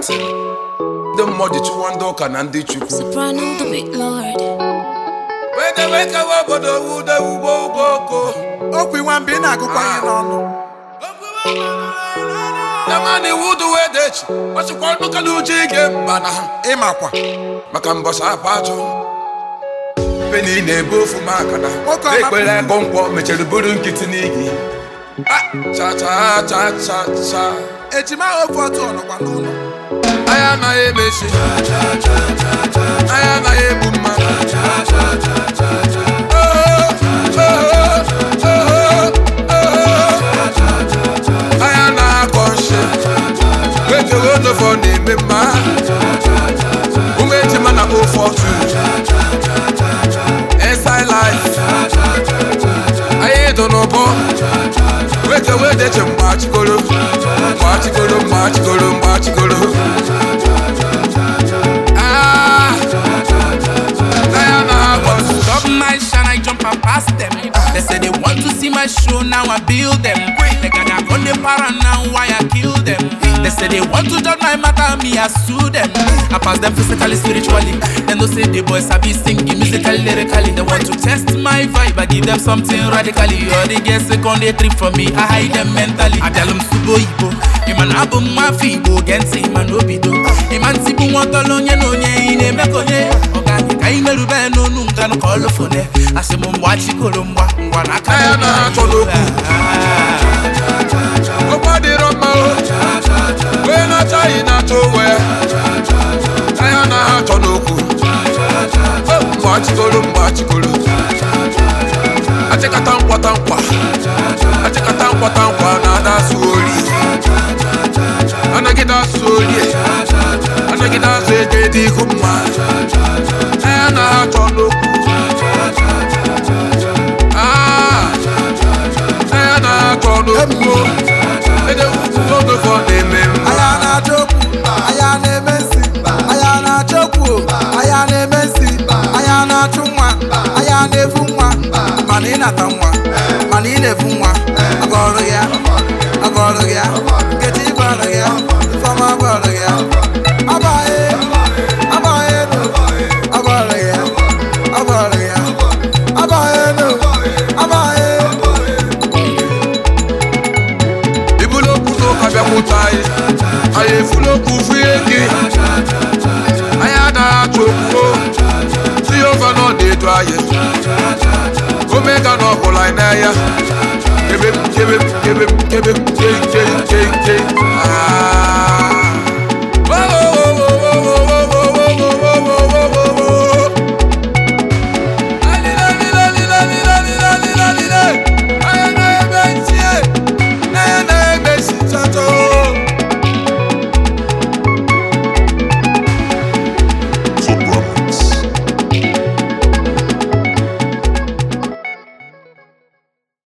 ntị ndị mmụọ chụwa ndị ụka na ndị chukwu Soprano the big lord. weke obodo wude ugbo ugoko okwu nwa mbe na-agụkwa ihe n'ọnụ Yamani wudu wedechi ọchịkwa nnụka na uche ige mba na ha ịmakwa maka mbọsa apajụ peni na-ebe ofu maka na Nwoke ọma- ekpere ego nkwọ mechara buru nkịtị n'igi cha cha cha cha cha ejima ofe otu ọnọkwa n'ụlọ anyị anaghị emechi anyị anaghị egbu mmadụ anyị anaghị akọ nshi wekewe onofọ na-eme mma ụmụ ejima na ofe otu inside life anyị dọ n'ụbọ wekewe deche mgbachigoro Stop my shine, I jump and pass them. They say they want to see my show, now I build them. They gotta go the para now, why I kill them. They say they want to judge my matter, me I sue them. I pass them physically, spiritually. Then they say the boys I be singing musically, lyrically. They want to test my vibe, I give them something radically. Or they get second day trip from me, I hide them mentally. I tell them subo ibo, iman abo mafibo, gensi iman obido. Iman sibu watolonye nonye ine mekonye. I never been no nunca no call for it. I say, Mumwachi Columba, one I can't nobody run my when I try not to wear I am not on Oku Machigolo I take a tankwa Nada Suri and I get that Suri and I get that Zedi Kuma I am not on Oku aya na-achụ nwa aya na-efu nwa mana ị nata nwa mana ị na-efu nwa agọrụ ya nkechi gwara ya ifeọma gwara ya abaghị I full of free I had a choke see over no day dry Omega no line give him